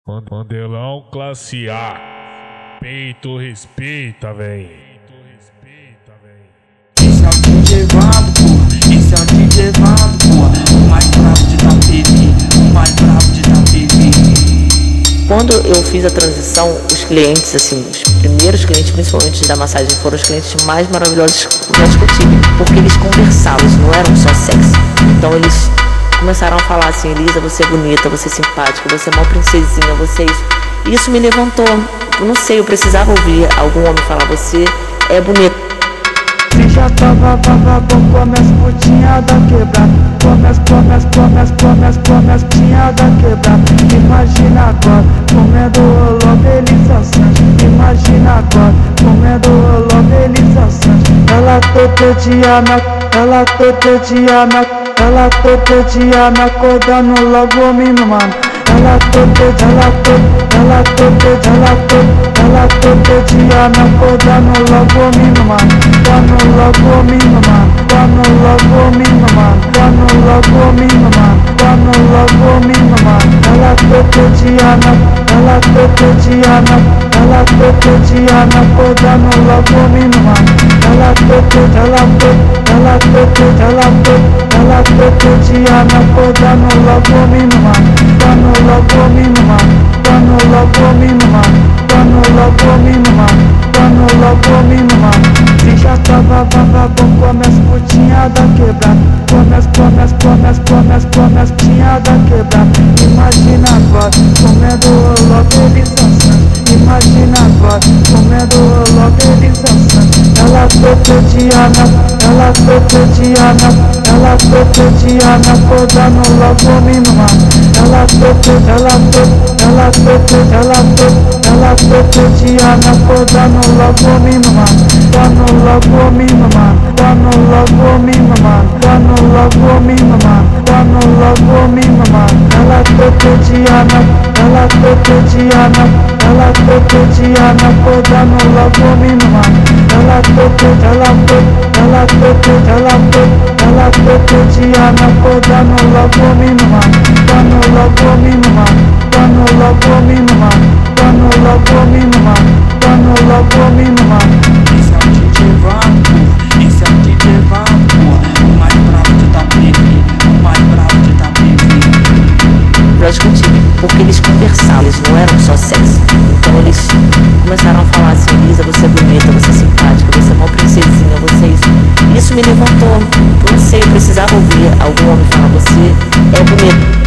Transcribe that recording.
Mandelão classe A, peito respeita, véi. Esse é o DJ Vando, porra. Esse é o DJ Vando, porra. O mais bravo de Itapevi, o mais bravo de Itapevi. Quando eu fiz a transição, os clientes, assim, os primeiros clientes, principalmente da massagem, foram os clientes mais maravilhosos que eu tive, porque eles conversavam, eles não eram só sexy. Então eles começaram a falar assim: Elisa, você é bonita, você é simpática, você é uma princesinha, você é isso. E isso me levantou. Eu não sei, eu precisava ouvir algum homem falar: você é bonita. Se já tava bom, começa putinha da quebrada. Começa putinha da quebrada. Imagina agora, comendo logo Elisa Sanches. Imagina agora, comendo logo Elisa Sanches. Ela todo dia me acordando logo me mano. Ela todo dia me acordando logo me mano. Dando logo me mano. Dando logo me mano. Dando logo me mano. Dando logo me mano. Ela todo dia me acordando logo me mano. Ela todo dia me acordando logo me mano. Dando logo me mano. Dando logo me mano. Dando logo me mano. Dando logo me mano. Se já tava bom, começa putinha da quebrada. Começa putinha da quebrada. Imagina agora, comendo logo Elisa Sanches. Imagina agora, comendo logo Elisa Sanches. Ela todo dia me acordando logo me mano. Ela todo dia me acordando logo me mano. Dando logo me mano. Dando logo me mano. Dando logo me mano. Dando logo me mano. Ela todo dia me acordando logo me mano. Ela todo dia me acordando logo me mano. Dando logo me mano. Dando logo me mano. Dando logo me mano. Dando logo me mano. Esse é o DJ Vando, esse é o DJ Vando, o mais bravo de Itapevi, o mais bravo de Itapevi. Lógico que eu tive, porque eles conversavam, eles não eram só sexy. Então eles começaram a falar assim: Elisa, você é bonita, você é simpática, você é uma princesinha, você é isso. Isso me levantou. Eu não sei, eu precisava ouvir algum homem falar: você é bonita.